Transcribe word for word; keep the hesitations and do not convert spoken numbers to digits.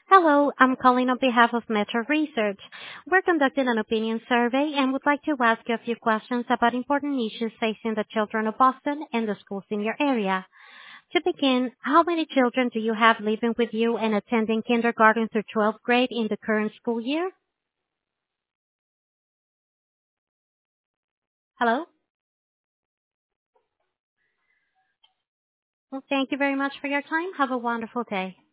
Hello, I'm calling on behalf of Metro Research. We're conducting an opinion survey and would like to ask you a few questions about important issues facing the children of Boston and the schools in your area. To begin, how many children do you have living with you and attending kindergarten through twelfth grade in the current school year? Hello? Well, thank you very much for your time. Have a wonderful day.